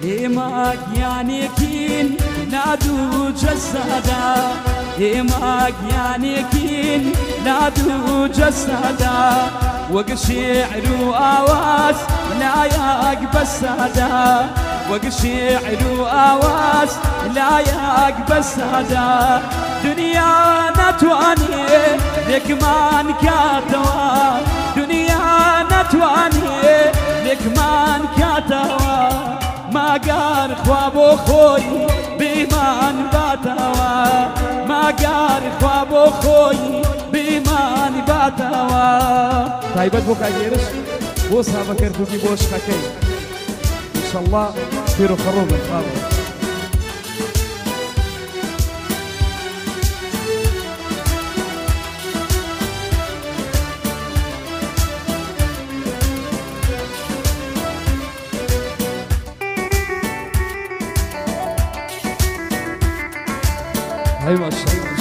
ماگیانێکین نادوو جەسەدا ماگیانێکین نادوو جەسەدا وەک شێعر و ئاواز لایەک بەسەدا وەک شێعر و ئاواز لایەک بەسەدا دنیا ناتوانێ لێکمان کاتەوە دنیا ناتوانێ لێکمان کاتەوە ماگار خوا بۆ خۆی بێمان باتەوە ماگار خوا بۆ خۆی بێمان باتەوە تایبەت بۆ کاگێرش بۆ سابەکەربوونی بۆ شقەکەی ئینشەڵڵا پێر و خەڕۆ بن هاي ما شاء الله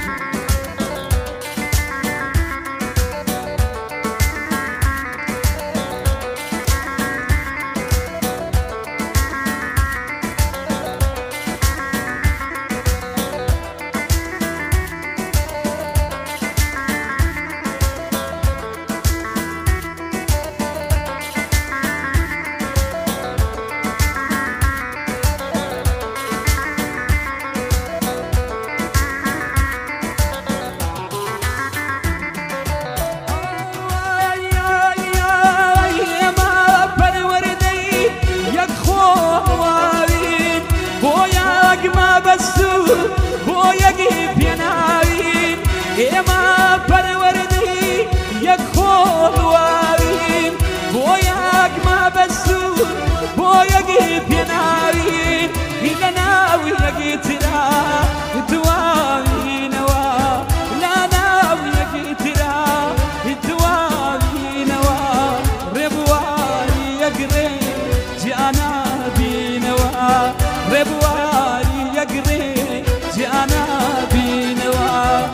بۆ یەکی پێناوین ئێمە پەروەردەی یەک خۆڵواوین بۆ یەک مابەسوور بۆ یەکی پێناوین لە ناو یەکی ترا دواوینەوە لە ناو یەکی ترا دواوینەوە ڕێبواری یەک ڕێ جیانە بینەوە ڕێبواری یەک ڕێ جیانە بینەوە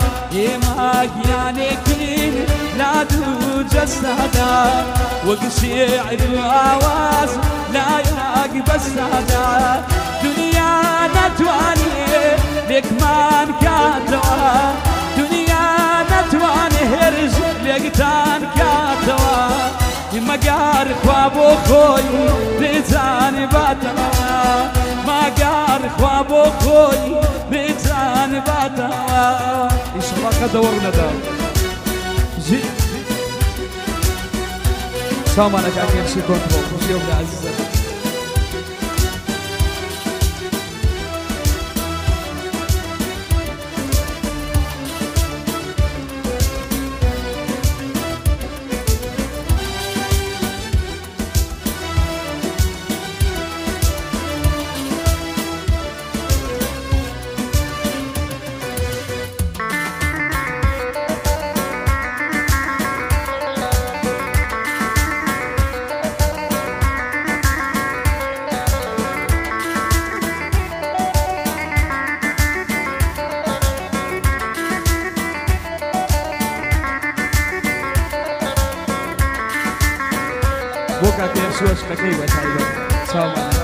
ماگیانێکین لادوو جەسەدا وەک شێعر و ئاواز لایەک بەسەدا دنیا ناتوانێ لێکمان کاتەوە دنیا ناتوانێ هێرش لێکتان کاتەوە مەگار خوا بۆ خۆی بێجان باتەوە ماگار خوا بۆ خۆی بێجان باتەوە ئینشەڵڵا کە دەوەڕ نەدا سامانەکە ئەکەنشی کۆنتڕۆڵ خوشی ئەو عەزیزە بۆ کاتێ شوێشقەکەی بەتایبەت چاومانە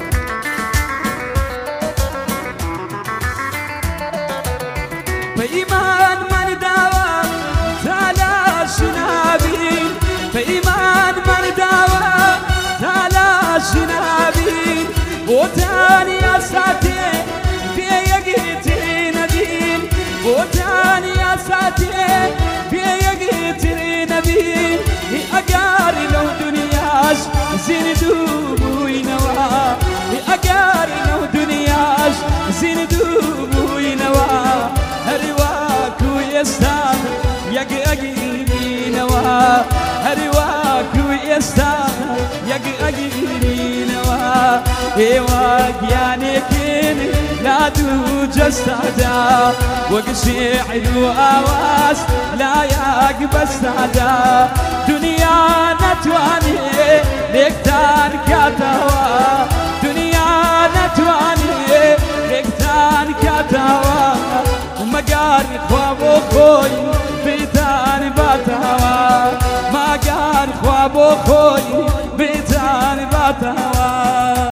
بە ئیمان مەرداوە تا لاشی نابین بە ئیمان مەرداوە تا لاشی نابین بۆتانی ئاساتێ پێ یەکتری نەبین بۆتانی ئاساتێ پێ یەکتری نەبین ئەگاری لەو دنیاش زیندوو بووینەوە ئەگار لەو دنیاش زیندوو بووینەوە هەروەکو ئێستا یەک ئەگیرینەوە هەروەکو ئێستا یەک ئەگیرینەوە ئێوە گیانێکین لادوو جەستەدا وەک شێعر و ئاواز لایەک بەسەدا دنیا ناتوانێ لێکتان کاتەوە دنیا ناتوانێ لێکتان کاتەوە مەگار خوا بۆ خۆی بێتان باتەوە ماگار خوا بۆ خۆی بێتان باتەوە